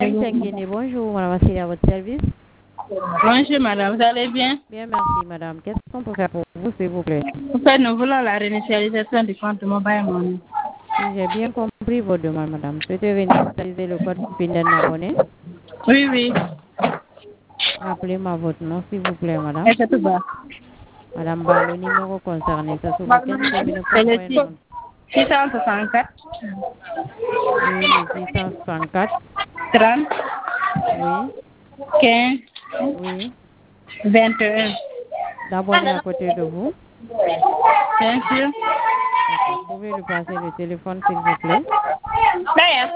Tengene, bonjour, madame, c'est à votre service. Bonjour madame, vous allez bien? Bien, merci madame. Qu'est-ce qu'on peut faire pour vous, s'il vous plaît? En fait, nous voulons la réinitialisation du compte Mobile Money. Si j'ai bien compris votre demande, madame, souhaitez réinitialiser le code PIN d'un abonné? Oui, oui. Rappelez-moi votre nom, s'il vous plaît, madame. Est-ce que tout va? Madame Ba, le numéro concerné, ça se voit quelques minutes pour C'est le envoyer une montre. 664 Oui, le 664. 30 Oui, 15 oui. 21. D'abonné à côté de vous. Bien sûr. D'accord. Pouvez lui passer le téléphone, s'il vous plaît? D'ailleurs.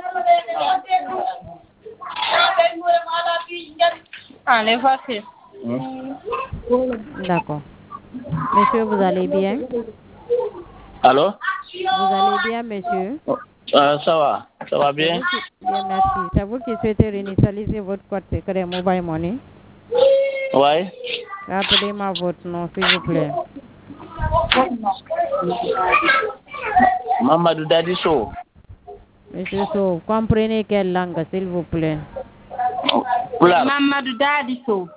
Ah, les voitures. D'accord. Monsieur, vous allez bien? Allô? Vous allez bien, monsieur? Ça va C'est bien? vous qui... Bien, merci. C'est vous qui souhaitez réinitialiser votre code secret Mobile Money? Ouais. Rappelez-moi votre nom, s'il vous plaît. Mamadou Dadiso. Monsieur Sow, comprenez quelle langue, s'il vous plaît? Mamadou Dadiso.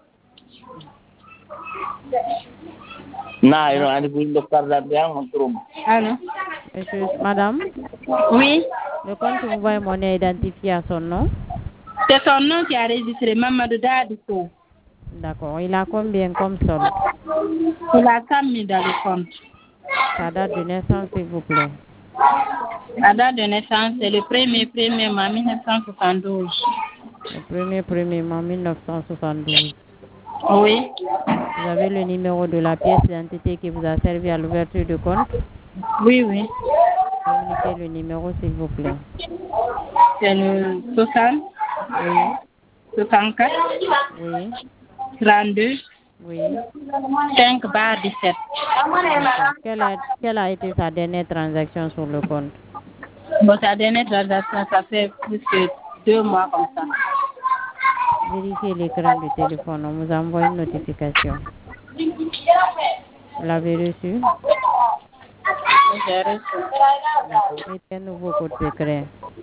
Non, il a dit le carte bien, on trouve. Allô? Monsieur, madame, Oui. le compte Mobile Money est identifié à son nom? C'est son nom qui a registré Mamadou Dadiso. D'accord. Il a combien comme solde? Il a 100 000 dans le compte. Sa date de naissance, s'il vous plaît. La date de naissance, c'est le 1er mai 1972. Le 1er mai 1972. Oui. Vous avez le numéro de la pièce d'identité qui vous a servi à l'ouverture de compte? Oui, oui. Communiquez le numéro, s'il vous plaît. C'est le 60, Oui, 64, oui, 32, oui. 5 barre 17. D'accord. Quelle a été sa dernière transaction sur le compte? Bon, sa dernière transaction, ça fait plus que 2 mois comme ça. Vérifiez l'écran du téléphone. On vous envoie une notification. Vous l'avez reçu? J'ai reçu. D'accord. Mettez un nouveau code secret.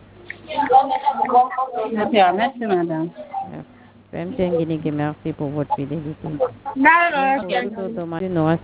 Merci, madame. Merci pour votre fidélité. D'accord. Pour toute automate, nous